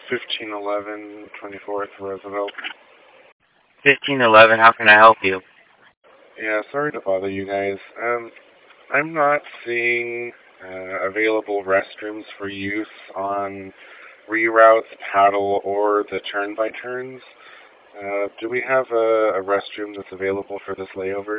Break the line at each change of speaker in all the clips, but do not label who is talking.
1511 24th Roosevelt.
1511, how can I help you?
Yeah, sorry to bother you guys. I'm not seeing available restrooms for use on reroutes, paddle, or the turn-by-turns. Do we have a restroom that's available for this layover?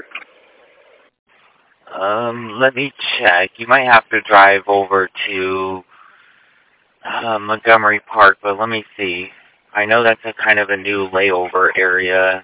Let me check. You might have to drive over to Montgomery Park, but let me see. I know that's a kind of a new layover area.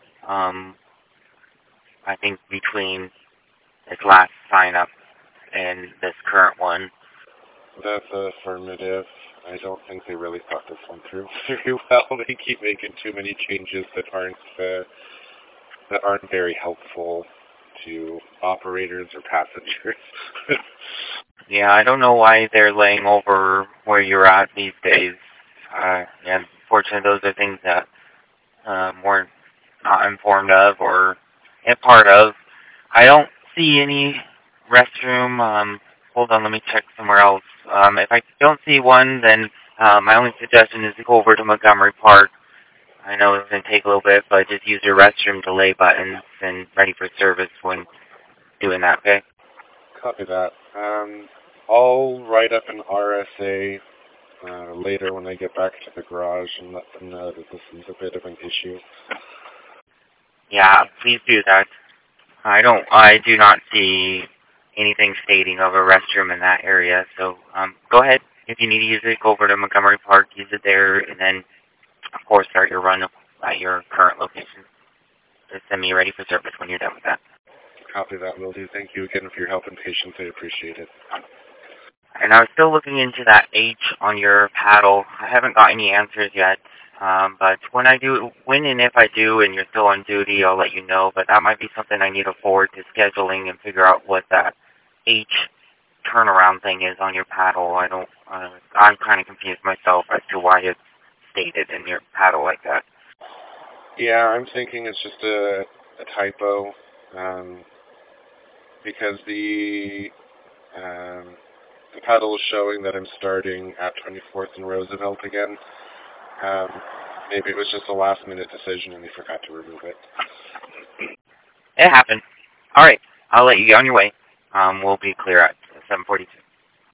I think between this last sign-up and this current one.
That's affirmative. I don't think they really thought this one through very well. They keep making too many changes that aren't very helpful to operators or passengers.
Yeah, I don't know why they're laying over where you're at these days. Yeah, unfortunately, those are things that we're not informed of or a part of. I don't see any restroom. Hold on, let me check somewhere else. If I don't see one, then my only suggestion is to go over to Montgomery Park. I know it's going to take a little bit, but just use your restroom delay buttons and ready for service when doing that, okay?
Copy that. I'll write up an RSA later when I get back to the garage and let them know that this is a bit of an issue.
Yeah, please do that. I do not see anything stating of a restroom in that area, so go ahead. If you need to use it, go over to Montgomery Park, use it there, and then, of course, start your run at your current location. Just send me ready for service when you're done with that.
Copy that, will do. Thank you again for your help and patience. I appreciate it.
And I was still looking into that H on your paddle. I haven't got any answers yet. But when and if I do, and you're still on duty, I'll let you know. But that might be something I need to forward to scheduling and figure out what that H turnaround thing is on your paddle. I'm kind of confused myself as to why it's stated in your paddle like that.
Yeah, I'm thinking it's just a typo, because the paddle is showing that I'm starting at 24th and Roosevelt again. Maybe it was just a last-minute decision and they forgot to remove it.
It happened. All right, I'll let you get on your way. We'll be clear at 7:42.